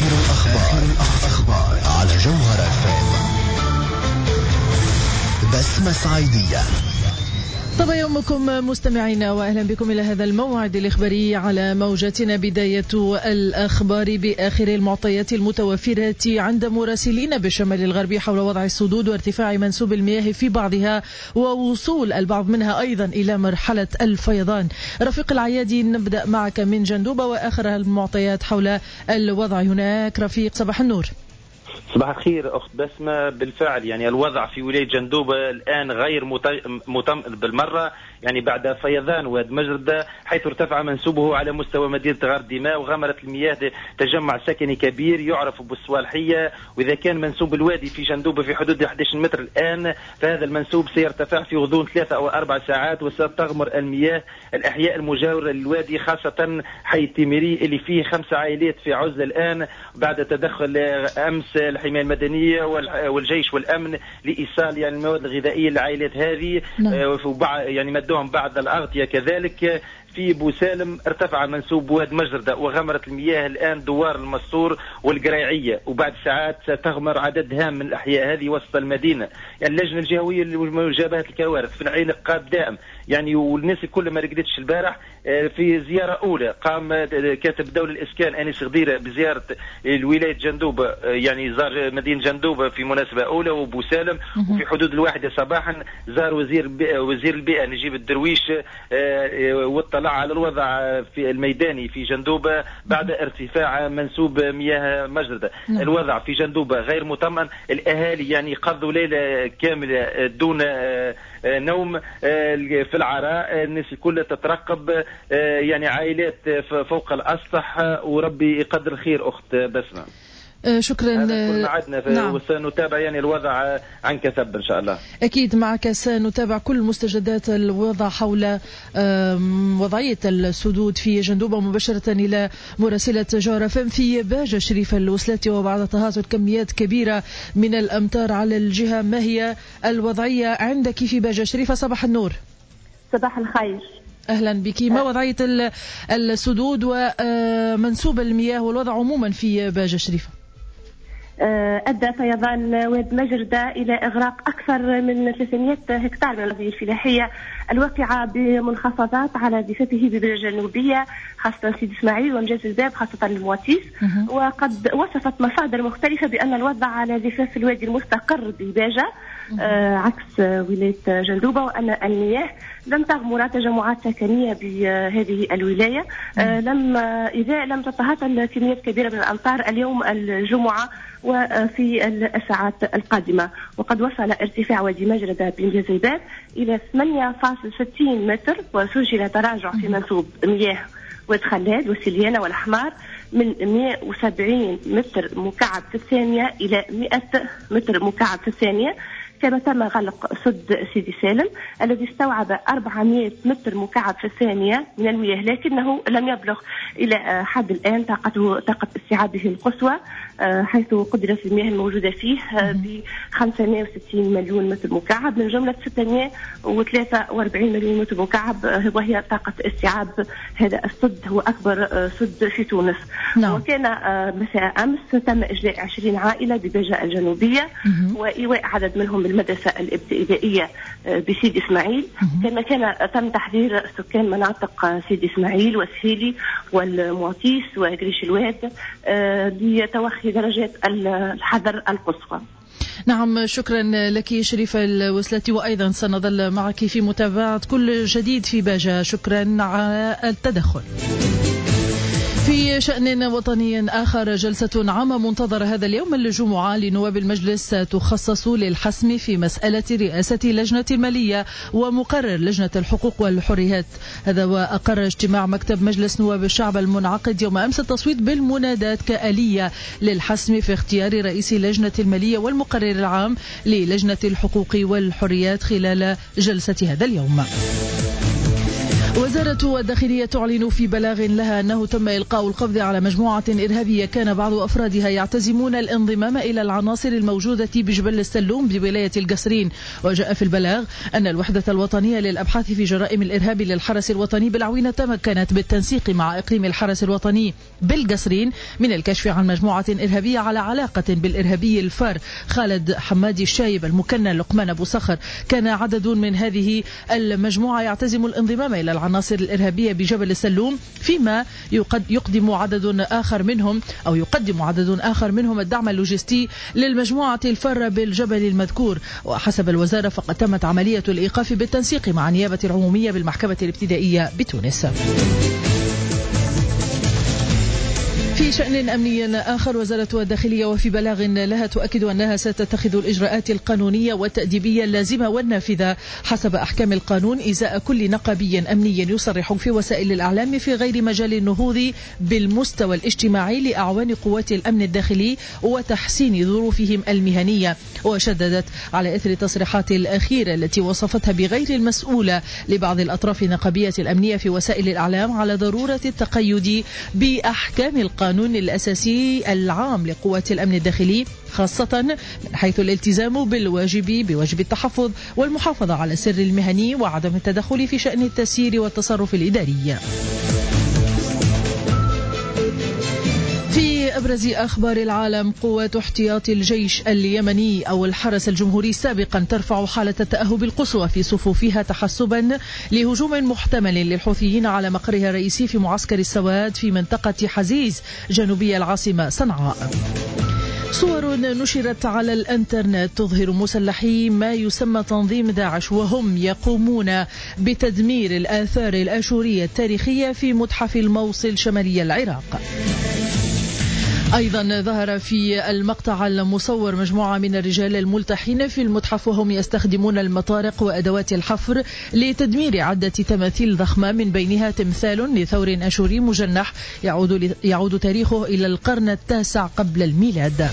آخر الأخبار على جوهرة FM. بسمة صعيدية. طبعا يومكم مستمعينا، وأهلا بكم إلى هذا الموعد الإخباري على موجتنا. بداية الأخبار بآخر المعطيات المتوفرة عند مراسلين بالشمال الغربي حول وضع السدود وارتفاع منسوب المياه في بعضها ووصول البعض منها أيضا إلى مرحلة الفيضان. رفيق العيادي، نبدأ معك من جندوبة وآخر المعطيات حول الوضع هناك. رفيق، صباح النور. صباح الخير أخت بسمة. بالفعل يعني الوضع في ولاية جندوبة الآن غير مطمئن بالمرة، يعني بعد فيضان واد مجردة حيث ارتفع منسوبه على مستوى مدينة غارديماء وغمرت المياه تجمع سكني كبير يعرف بالصوالحية. وإذا كان منسوب الوادي في جندوبة في حدود 11 متر الآن، فهذا المنسوب سيرتفع في غضون 3 أو 4 ساعات وستغمر المياه الأحياء المجاورة للوادي، خاصة حي التيميري اللي فيه 5 عائلات في عزلة الآن بعد تدخل أمس الحماية المدنية والجيش والأمن لإيصال يعني المواد الغذائية للعائلات هذه. يعني مدوهم بعض الأغطية. كذلك في بوسالم ارتفع منسوب واد مجردة وغمرت المياه الآن دوار المسطور والقريعية، وبعد ساعات ستغمر عدد هام من الأحياء هذه وسط المدينة. يعني اللجنة الجهوية لمواجهة الكوارث في العينق قاد دائم يعني، والناس كل ما رقدتش البارح في زيارة أولى قام كاتب دولة الإسكان أنيس غديرة بزيارة الولاية جندوبة، يعني زار مدينة جندوبة في مناسبة أولى وبوسالم. وفي حدود 1 صباحا زار وزير البيئة نجيب الدرويش واطلع على الوضع في الميداني في جندوبة بعد ارتفاع منسوب مياه مجردة. الوضع في جندوبة غير مطمئن، الأهالي يعني قضوا ليلة كاملة دون نوم في العراء، الناس كلها تترقب يعني عائلات فوق الأسطح، وربي يقدر الخير أخت بسمة. شكرا. كنا عدنا وسنتابع يعني الوضع عن كثب إن شاء الله. أكيد معك، سنتابع كل مستجدات الوضع حول وضعية السدود في جندوبة مباشرة إلى مراسلة جوهرة FM في باجة شريف الوسلاتي. وبعد تهاطل كميات كبيرة من الأمطار على الجهة، ما هي الوضعية عندك في باجة شريفة؟ صباح النور. صباح الخير، أهلا بك. ما وضعية السدود ومنسوب المياه والوضع عموما في باجة شريفة؟ أدى فيضان واد مجردة إلى إغراق أكثر من 300 هكتار من الأراضي الفلاحية الواقعة بمنخفضات على ضفتيه بباجة الجنوبية، خاصة سيدي إسماعيل ومجاز الباب خاصة المواتيس. وقد وصفت مصادر مختلفة بأن الوضع على ضفاف الوادي المستقر بباجة عكس ولاية جندوبة، وأن المياه لم تغمر تجمعات سكنية بهذه الولاية إذا لم تتهاطل كميات كبيرة من الأمطار اليوم الجمعة وفي الساعات القادمة. وقد وصل ارتفاع وادي مجردة بمجاز الباب إلى 8.60 متر، وسجل تراجع في منسوب مياه واد خلاد وسليانة والأحمار من 170 متر مكعب في الثانية إلى 100 متر مكعب في الثانية. كما تم غلق سد سيدي سالم الذي استوعب 400 متر مكعب في الثانية من المياه، لكنه لم يبلغ إلى حد الآن طاقة استيعابه القصوى، حيث قدرت المياه الموجودة فيه ب 560 مليون متر مكعب من جملة 643 مليون متر مكعب، وهي طاقة استيعاب هذا السد، هو أكبر سد في تونس. وكان مساء أمس تم إجلاء 20 عائلة بباجة الجنوبية وإيواء عدد منهم بالمدرسة الابتدائية بسيدي إسماعيل. كما تم تحذير سكان مناطق سيدي إسماعيل والسيلي والمواتيس وقريش الواد لتوخي درجات الحذر القصوى. نعم، شكرا لك شريفة الوسلاتي، وأيضا سنظل معك في متابعة كل جديد في باجة. شكرا على التدخل. في شأن وطني آخر، جلسة عامة منتظرة هذا اليوم الجمعة لنواب المجلس تخصص للحسم في مسألة رئاسة لجنة المالية ومقرر لجنة الحقوق والحريات. هذا وأقر اجتماع مكتب مجلس نواب الشعب المنعقد يوم أمس التصويت بالمنادات كآلية للحسم في اختيار رئيس لجنة المالية والمقرر العام للجنة الحقوق والحريات خلال جلسة هذا اليوم. وزارة الداخلية تعلن في بلاغ لها أنه تم إلقاء القبض على مجموعة إرهابية كان بعض أفرادها يعتزمون الانضمام إلى العناصر الموجودة بجبل السلوم بولاية القصرين. وجاء في البلاغ أن الوحدة الوطنية للأبحاث في جرائم الإرهاب للحرس الوطني بالعوينة تمكنت بالتنسيق مع إقليم الحرس الوطني بالقصرين من الكشف عن مجموعة إرهابية على علاقة بالإرهابي الفار خالد حمادي الشايب المكنى لقمان أبو صخر. كان عدد من هذه المجموعة يعتزم الانضمام إلى العناصر الإرهابية بجبل السلوم، فيما يقدم عدد آخر منهم الدعم اللوجستي للمجموعة الفارة بالجبل المذكور. وحسب الوزارة فقد تمت عملية الإيقاف بالتنسيق مع النيابة العمومية بالمحكمة الابتدائية بتونس. في شأن أمني آخر، وزارة الداخلية وفي بلاغ لها تؤكد أنها ستتخذ الإجراءات القانونية والتأديبية اللازمة والنافذة حسب أحكام القانون إزاء كل نقابي أمني يصرح في وسائل الإعلام في غير مجال النهوض بالمستوى الاجتماعي لأعوان قوات الأمن الداخلي وتحسين ظروفهم المهنية. وشددت على إثر التصريحات الأخيرة التي وصفتها بغير المسؤولة لبعض الأطراف النقابية الأمنية في وسائل الإعلام على ضرورة التقيد بأحكام القانون الأساسي العام لقوات الأمن الداخلي، خاصة من حيث الالتزام بواجب التحفظ والمحافظة على السر المهني وعدم التدخل في شأن التسيير والتصرف الإداري. في أبرز أخبار العالم، قوات احتياط الجيش اليمني أو الحرس الجمهوري سابقا ترفع حالة التأهب القصوى في صفوفها تحسبا لهجوم محتمل للحوثيين على مقرها الرئيسي في معسكر السواد في منطقة حزيز جنوبي العاصمة صنعاء. صور نشرت على الانترنت تظهر مسلحي ما يسمى تنظيم داعش وهم يقومون بتدمير الآثار الآشورية التاريخية في متحف الموصل شمالي العراق. أيضا ظهر في المقطع المصور مجموعة من الرجال الملتحين في المتحف وهم يستخدمون المطارق وأدوات الحفر لتدمير عدة تماثيل ضخمة، من بينها تمثال لثور أشوري مجنح يعود تاريخه إلى القرن التاسع قبل الميلاد.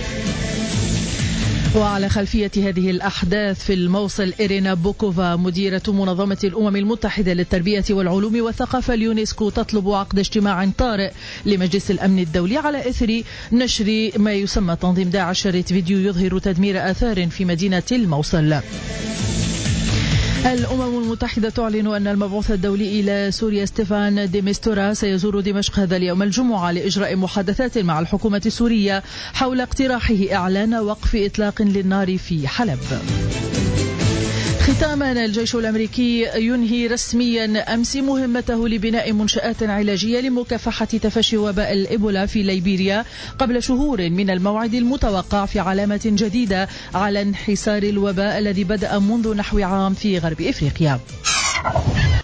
وعلى خلفية هذه الأحداث في الموصل، إيرينا بوكوفا مديرة منظمة الأمم المتحدة للتربية والعلوم والثقافة اليونسكو تطلب عقد اجتماع طارئ لمجلس الأمن الدولي على إثر نشر ما يسمى تنظيم داعش شريط فيديو يظهر تدمير آثار في مدينة الموصل. الأمم المتحدة تعلن أن المبعوث الدولي إلى سوريا ستيفان دي ميستورا سيزور دمشق هذا اليوم الجمعة لإجراء محادثات مع الحكومة السورية حول اقتراحه إعلان وقف إطلاق للنار في حلب. ختاما، الجيش الأمريكي ينهي رسميا أمس مهمته لبناء منشآت علاجية لمكافحة تفشي وباء الإيبولا في ليبيريا قبل شهور من الموعد المتوقع، في علامة جديدة على انحسار الوباء الذي بدأ منذ نحو عام في غرب إفريقيا.